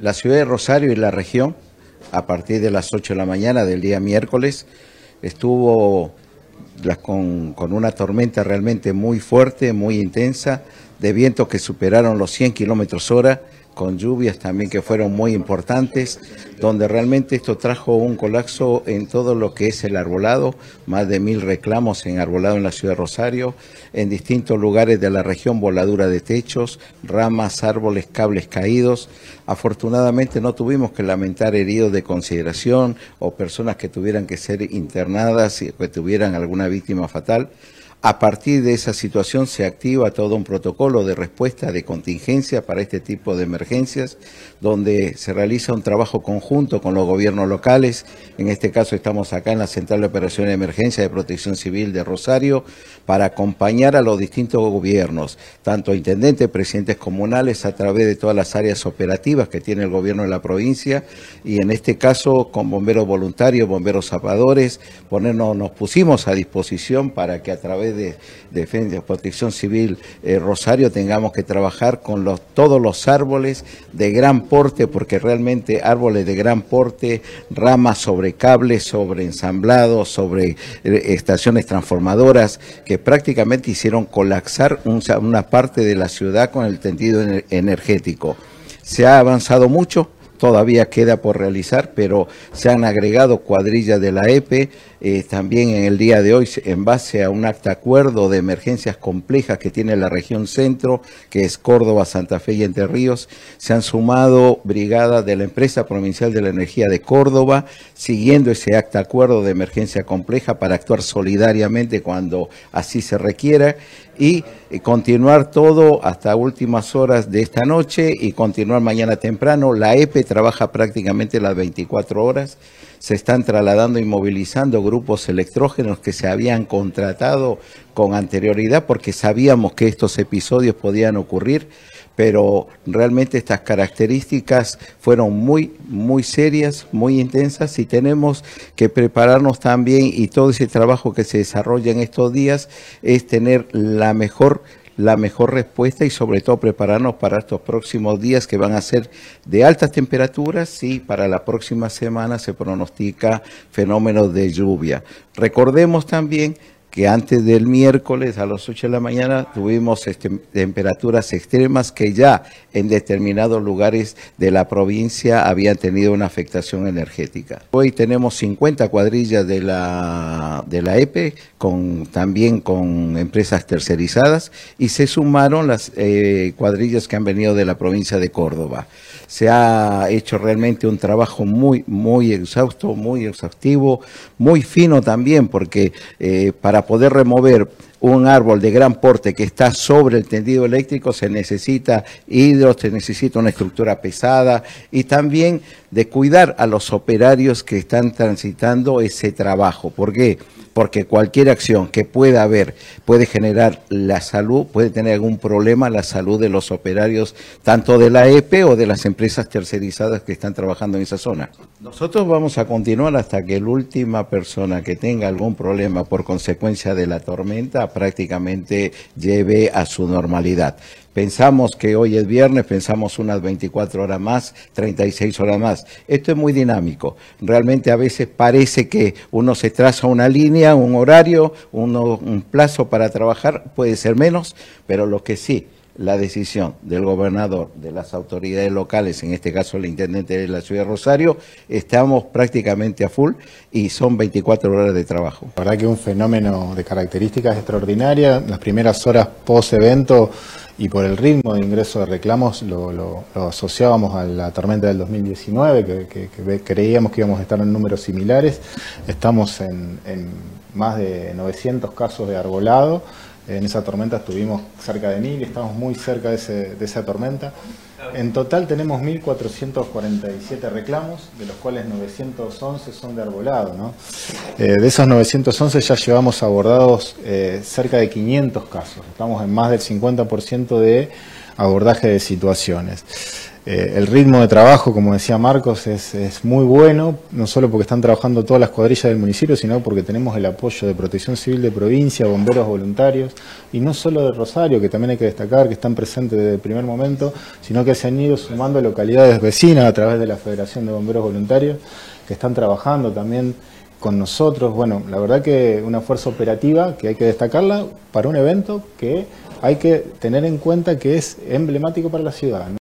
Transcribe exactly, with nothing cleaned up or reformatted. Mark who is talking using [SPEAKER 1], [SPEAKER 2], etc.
[SPEAKER 1] La ciudad de Rosario y la región, a partir de las ocho de la mañana del día miércoles, estuvo con, con una tormenta realmente muy fuerte, muy intensa, de vientos que superaron los cien kilómetros hora, con lluvias también que fueron muy importantes, donde realmente esto trajo un colapso en todo lo que es el arbolado, más de mil reclamos en arbolado en la ciudad de Rosario, en distintos lugares de la región, voladura de techos, ramas, árboles, cables caídos. Afortunadamente no tuvimos que lamentar heridos de consideración o personas que tuvieran que ser internadas y que tuvieran alguna víctima fatal. A partir de esa situación se activa todo un protocolo de respuesta de contingencia para este tipo de emergencias, donde se realiza un trabajo conjunto con los gobiernos locales. En este caso estamos acá en la Central de Operaciones de Emergencia de Protección Civil de Rosario para acompañar a los distintos gobiernos, tanto intendentes, presidentes comunales, a través de todas las áreas operativas que tiene el gobierno de la provincia, y en este caso con bomberos voluntarios, bomberos zapadores, ponernos, nos pusimos a disposición para que a través de Defensa, Protección Civil eh, Rosario tengamos que trabajar con los, todos los árboles de gran porte, porque realmente árboles de gran porte, ramas sobre cables, sobre ensamblados, sobre eh, estaciones transformadoras, que prácticamente hicieron colapsar un, una parte de la ciudad con el tendido ener, energético. Se ha avanzado mucho. Todavía queda por realizar, pero se han agregado cuadrillas de la E P E, eh, también en el día de hoy, en base a un acta acuerdo de emergencias complejas que tiene la región centro, que es Córdoba, Santa Fe y Entre Ríos, se han sumado brigadas de la Empresa Provincial de la Energía de Córdoba, siguiendo ese acta acuerdo de emergencia compleja para actuar solidariamente cuando así se requiera, y continuar todo hasta últimas horas de esta noche y continuar mañana temprano. La E P E trabaja prácticamente las veinticuatro horas, se están trasladando y movilizando grupos electrógenos que se habían contratado con anterioridad porque sabíamos que estos episodios podían ocurrir, pero realmente estas características fueron muy, muy serias, muy intensas, y tenemos que prepararnos también, y todo ese trabajo que se desarrolla en estos días es tener la mejor la mejor respuesta y sobre todo prepararnos para estos próximos días que van a ser de altas temperaturas, y para la próxima semana se pronostica fenómenos de lluvia. Recordemos también que antes del miércoles a las ocho de la mañana tuvimos este, temperaturas extremas que ya en determinados lugares de la provincia habían tenido una afectación energética. Hoy tenemos cincuenta cuadrillas de la, de la E P E, con, también con empresas tercerizadas, y se sumaron las eh, cuadrillas que han venido de la provincia de Córdoba. Se ha hecho realmente un trabajo muy, muy exhausto, muy exhaustivo, muy fino también, porque eh, para poder remover un árbol de gran porte que está sobre el tendido eléctrico se necesita hidro, se necesita una estructura pesada, y también de cuidar a los operarios que están transitando ese trabajo. ¿Por qué? Porque cualquier acción que pueda haber puede generar la salud, puede tener algún problema la salud de los operarios, tanto de la E P E o de las empresas tercerizadas que están trabajando en esa zona. Nosotros vamos a continuar hasta que la última persona que tenga algún problema por consecuencia de la tormenta prácticamente lleve a su normalidad. Pensamos que hoy es viernes, pensamos unas veinticuatro horas más, treinta y seis horas más. Esto es muy dinámico. Realmente a veces parece que uno se traza una línea, un horario, uno, un plazo para trabajar, puede ser menos, pero lo que sí, la decisión del gobernador, de las autoridades locales, en este caso el intendente de la ciudad de Rosario, estamos prácticamente a full y son veinticuatro horas de trabajo.
[SPEAKER 2] La verdad que un fenómeno de características extraordinarias. Las primeras horas post-evento y por el ritmo de ingreso de reclamos lo, lo, lo asociábamos a la tormenta del dos mil diecinueve, que, que, que creíamos que íbamos a estar en números similares. Estamos en, en más de novecientos casos de arbolado. En esa tormenta estuvimos cerca de mil, estamos muy cerca de, ese, de esa tormenta. En total tenemos mil cuatrocientos cuarenta y siete reclamos, de los cuales novecientos once son de arbolado, ¿no? Eh, de esos novecientos once ya llevamos abordados eh, cerca de quinientos casos. Estamos en más del cincuenta por ciento de abordaje de situaciones. Eh, el ritmo de trabajo, como decía Marcos, es, es muy bueno, no solo porque están trabajando todas las cuadrillas del municipio, sino porque tenemos el apoyo de Protección Civil de provincia, bomberos voluntarios, y no solo de Rosario, que también hay que destacar que están presentes desde el primer momento, sino que se han ido sumando localidades vecinas a través de la Federación de Bomberos Voluntarios, que están trabajando también con nosotros. Bueno, la verdad que una fuerza operativa que hay que destacarla para un evento que hay que tener en cuenta que es emblemático para la ciudad, ¿no?